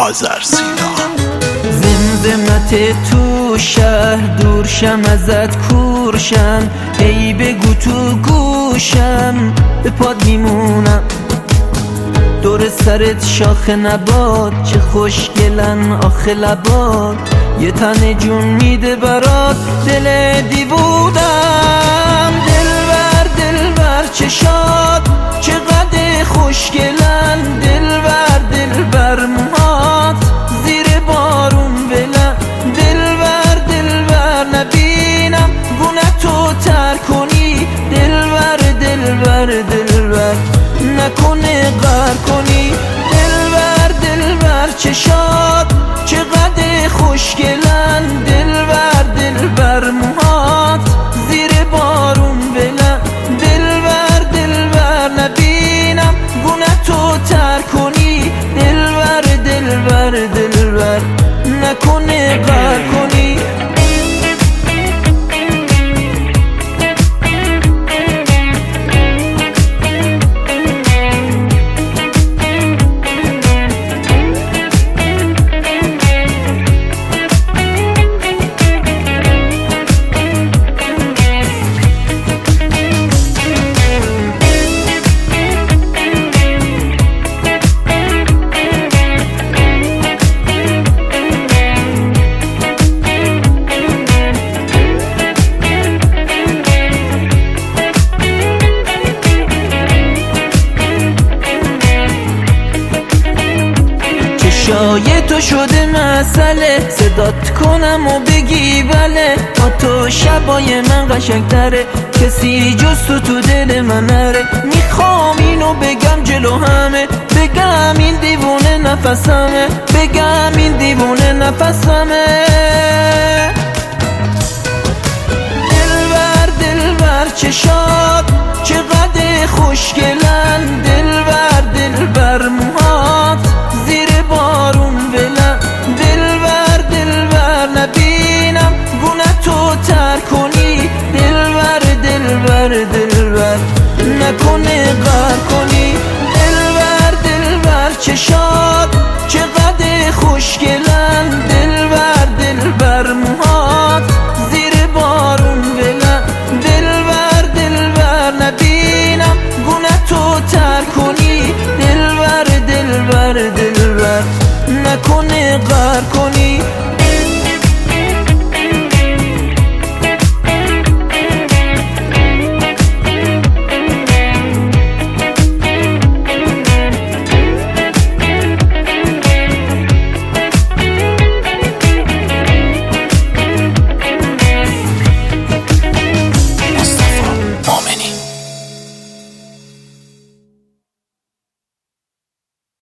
آذرسینا. زمزمت تو شهر دورشم ازت کورشم، ای بگو تو گوشم به پاد میمونم. دور سرت شاخ نبات چه خوشگلن آخه لبات، یه تن جون میده برات دل دیوونم. دلبر دلبر چشات چقدر خوشگلن، دلبر دلبر موهات زیر بارون ولن. دلبر دلبر نبینم گونه تو تر کنی، دلبر دلبر دلبر نکنه غر کنی. دلبر دلبر چشات چقدر خوشگلن، دلبر دلبر موهات زیر بارون ولن. دلبر دلبر نبینم گونه تو تر کنی، دلبر دلبر دلبر نکنه غر کنی. چشای تو شده مسئله، صدات کنم و بگی بله. با تو شبای من قشنگتره، کسی جز تو دل من نره. میخوام اینو بگم جلو همه، بگم این دیوونه نفسمه، بگم این دیوونه نفسمه. دلبر دلبر چشات چقدر خوشگلن، دلبر دلبر موهات زیر بارون ولن. دلبر دلبر نبینم گونه تو تر کنی، دلبر دلبر دلبر نکنه غر کنی. دلبر دلبر چشات چقدر خوشگل